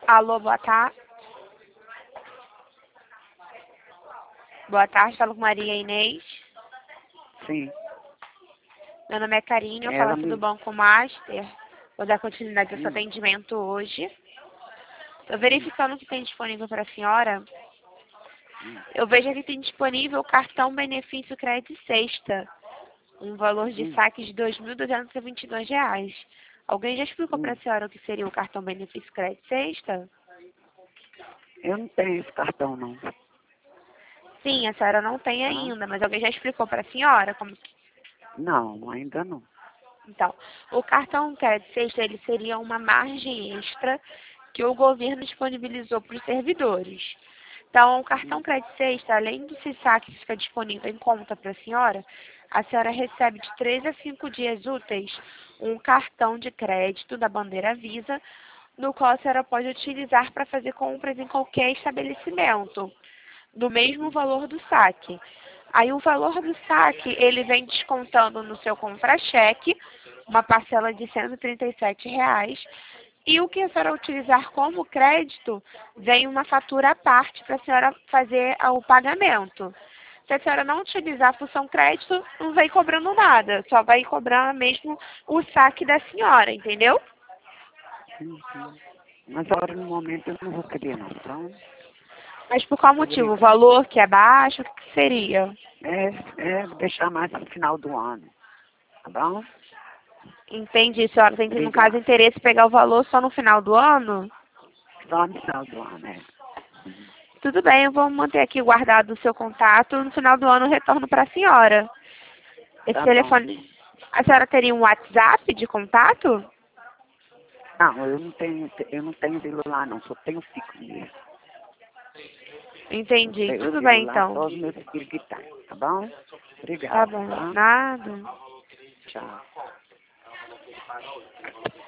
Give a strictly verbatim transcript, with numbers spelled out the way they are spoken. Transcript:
Alô, boa tarde. Boa tarde, falo com Maria Inês. Sim. Meu nome é Karine, eu Ela falo aqui do me... Banco Master. Vou dar continuidade ao seu Hum, atendimento hoje. Estou hum, verificando o que tem disponível para a senhora. hum, Eu vejo que tem disponível o cartão benefício crédito sexta, um valor de hum, saque de dois mil duzentos e vinte e dois reais. Alguém já explicou para a hum. senhora o que seria o cartão benefício crédito sexta? Eu não tenho esse cartão, não. Sim, a senhora não tem Tá? ainda, mas alguém já explicou para a senhora como que... Não, ainda não. Então, o cartão crédito sexta, ele seria uma margem extra que o governo disponibilizou para os servidores. Então, o cartão Hum, crédito sexta, além do saque que fica disponível em conta para a senhora, a senhora recebe de três a cinco dias úteis um cartão de crédito da bandeira Visa, no qual a senhora pode utilizar para fazer compras em qualquer estabelecimento, do mesmo hum, valor do saque. Aí o valor do saque, ele vem descontando no seu contra-cheque, uma parcela de cento e trinta e sete reais, e o que a senhora utilizar como crédito, vem uma fatura à parte para a senhora fazer ah, o pagamento. Se a senhora não utilizar a função crédito, não vai cobrando nada, só vai cobrar mesmo o saque da senhora, entendeu? hum, hum. Mas agora, no momento, eu não vou querer, não. Então, Mas por qual motivo? O obrigado. valor que é baixo, o que que seria? É, é deixar mais no final do ano. Tá bom? Entendi, a senhora tem, no caso, Obrigado. interesse em pegar o valor só no final do ano? Só no final do ano, é. Hum. Tudo bem, eu vou manter aqui guardado o seu contato. No final do ano eu retorno para a senhora. Esse Tá bom. telefone... A senhora teria um WhatsApp de contato? Não, eu não tenho, eu não tenho celular, não. Só tenho fixo mesmo. Eu Entendi. tenho Tudo bem, celular então. só os meus filhos que tá. Tá bom? Tá Obrigado, bom. tá? Nada. Tchau.